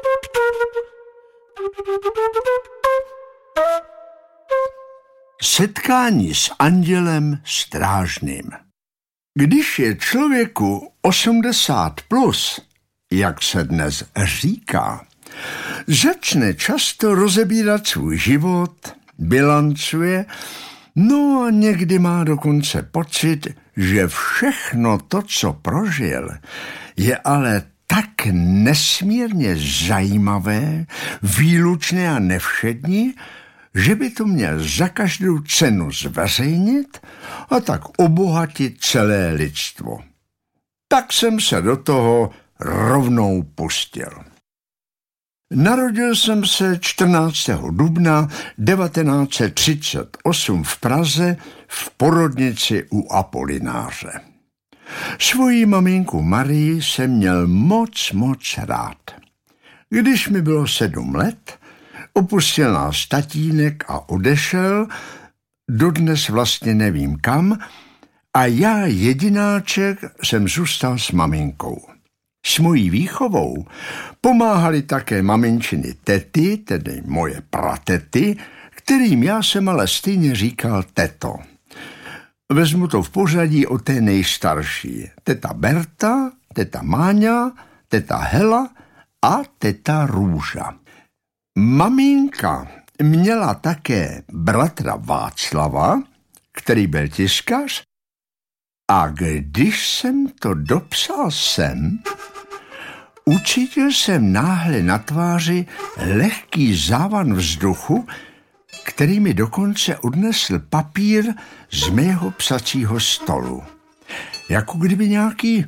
Setkání s andělem strážným. Když je člověku 80+, jak se dnes říká, začne často rozebírat svůj život, bilancuje, no a někdy má dokonce pocit, že všechno to, co prožil, je ale tak nesmírně zajímavé, výlučné a nevšední, že by to měl za každou cenu zveřejnit a tak obohatit celé lidstvo. Tak jsem se do toho rovnou pustil. Narodil jsem se 14. dubna 1938 v Praze v porodnici u Apolináře. Svoji maminku Marii jsem měl moc rád. Když mi bylo 7 let, opustil nás tatínek a odešel, dodnes vlastně nevím kam, a já jedináček jsem zůstal s maminkou. S mojí výchovou pomáhali také maminčiny tety, tedy moje pratety, kterým já jsem ale stejně říkal teto. Vezmu to v pořadí od té nejstarší. Teta Berta, teta Máňa, teta Hela a teta Růža. Maminka měla také bratra Václava, který byl tiskař, a když jsem to dopsal sem, ucítil jsem náhle na tváři lehký závan vzduchu, který mi dokonce odnesl papír z mého psacího stolu. Jako kdyby nějaký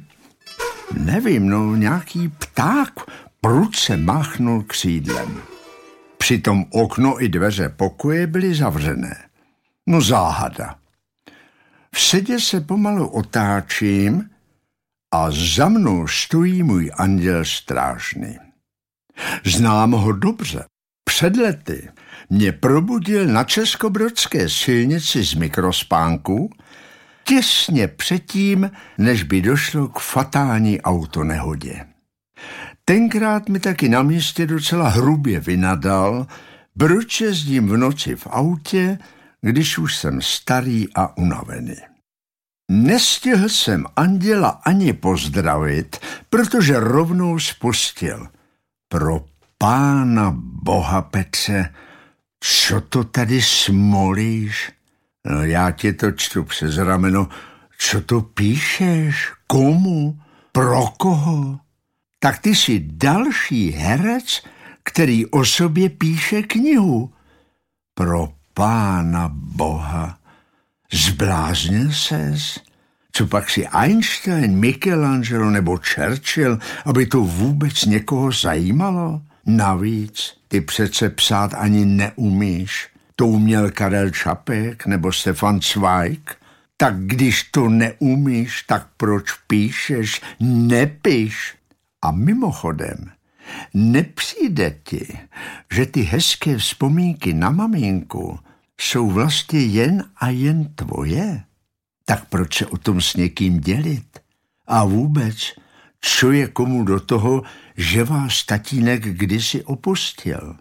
pták prudce máchnul křídlem. Přitom okno i dveře pokoje byly zavřené. No záhada. V sedě se pomalu otáčím a za mnou stojí můj anděl strážný. Znám ho dobře. Před lety mě probudil na českobrodské silnici z mikrospánku těsně předtím, než by došlo k fatální autonehodě. Tenkrát mi taky na místě docela hrubě vynadal, proč jezdím v noci v autě, když už jsem starý a unavený. Nestihl jsem anděla ani pozdravit, protože rovnou spustil. Pro Pána Boha, Petře, co to tady smolíš? No, já ti to čtu přes rameno. Co to píšeš? Komu? Pro koho? Tak ty jsi další herec, který o sobě píše knihu. Pro Pána Boha. Zbláznil ses? Co pak si Einstein, Michelangelo nebo Churchill, aby to vůbec někoho zajímalo? Navíc ty přece psát ani neumíš. To uměl Karel Čapek nebo Stefan Zweig. Tak když to neumíš, tak proč píšeš? Nepiš. A mimochodem, nepřijde ti, že ty hezké vzpomínky na maminku jsou vlastně jen a jen tvoje? Tak proč se o tom s někým dělit? A vůbec, co je komu do toho, že vás tatínek kdysi opustil?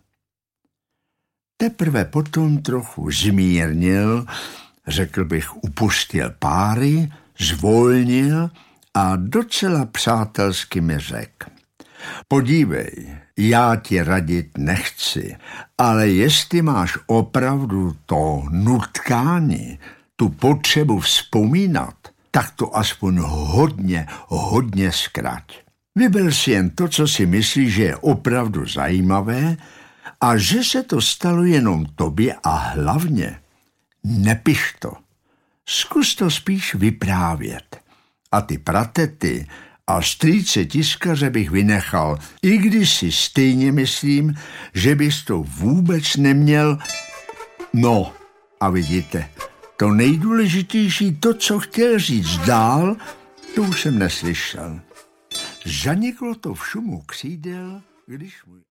Teprve potom trochu zmírnil, řekl bych, upustil páry, zvolnil a docela přátelsky mi řekl. Podívej, já ti radit nechci, ale jestli máš opravdu to nutkání, tu potřebu vzpomínat, tak to aspoň hodně zkrať. Vyber si jen to, co si myslíš, že je opravdu zajímavé a že se to stalo jenom tobě a hlavně nepiš to. Zkus to spíš vyprávět. A ty pratety a strýce tiskaře bych vynechal, i když si stejně myslím, že bys to vůbec neměl. No, a vidíte, to nejdůležitější, to, co chtěl říct dál, to už jsem neslyšel. Zaniklo to v šumu křídel, když můj